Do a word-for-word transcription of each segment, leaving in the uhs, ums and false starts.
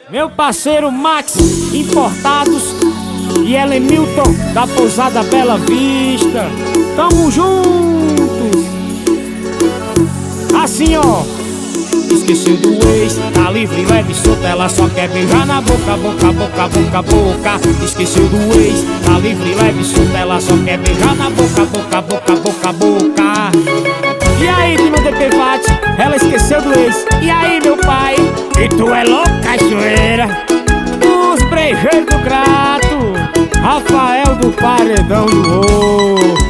Meu parceiro Max Importados e Elemilton da Pousada Bela Vista. Tamo juntos. Assim ó. Esqueceu do ex, tá livre, leve, solta, ela só quer beijar na boca, boca, boca, boca, boca. Esqueceu do ex, tá livre, leve, solta, ela só quer beijar na boca, boca, boca, boca, boca. E aí, prima de Pevate, ela esqueceu do ex. E aí, meu pai? E tu é louca, cachoeira? Os brejeiros do Crato, Rafael do Paredão do Horto.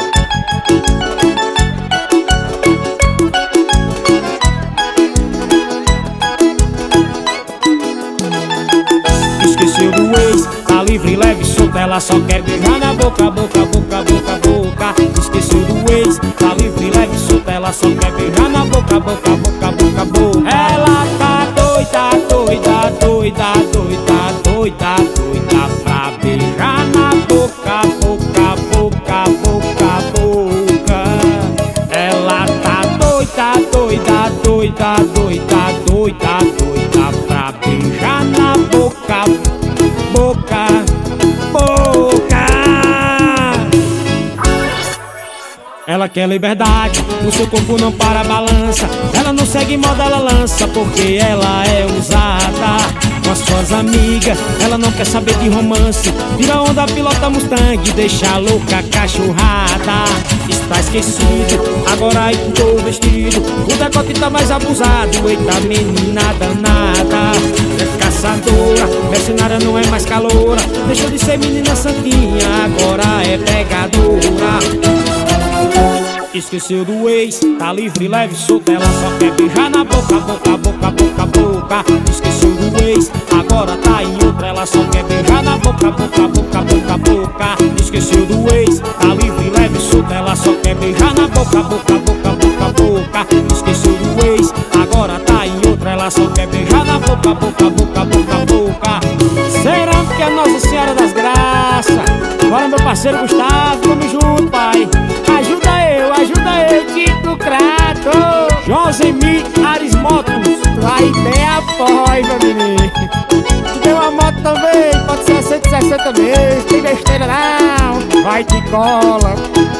Esqueceu do ex, tá livre, leve, solta, ela só quer beijar na boca, boca, boca, boca, boca. Esqueceu do ex, tá livre, leve, solta, ela só quer beijar na boca, boca, boca, boca, boca. Ela tá doida, doida, doida, doida, doida, doida pra beijar na boca, boca, boca, boca, boca. Ela tá doida, doida, doida, doida, doida, doida pra beijar na boca, boca, boca. Ela quer liberdade, o seu corpo não para, balança. Ela não segue moda, ela lança, porque ela é usada com as suas amigas. Ela não quer saber de romance, vira onda, pilota Mustang, deixa louca cachorrada. Está esquecido, agora aí pintou o vestido, o decote tá mais abusado. Eita menina danada, é caçadora, mercenária, não é mais caloura. Deixou de ser menina santinha, agora é pegadora. Esqueceu do ex, tá livre, leve, solta, ela só quer beijar na boca, boca, boca, boca, boca. Esqueceu do ex, agora tá em outra, ela só quer beijar na boca, boca, boca, boca, boca. Esqueceu do ex, tá livre, leve, solta, ela só quer beijar na boca, boca, boca, boca, boca. Esqueceu do ex, agora tá em outra, ela só quer beijar na boca, boca, boca, boca, boca. Será que é Nossa Senhora das Graças? Bora, meu parceiro Gustavo, tamo junto, pai. Ajuda eu, ajuda eu, Tito Crato. Josemir Ares Motos, a ideia apoia, menino. Tu tem uma moto também, pode ser a cento e sessenta mesmo, tem besteira não. Vai que cola.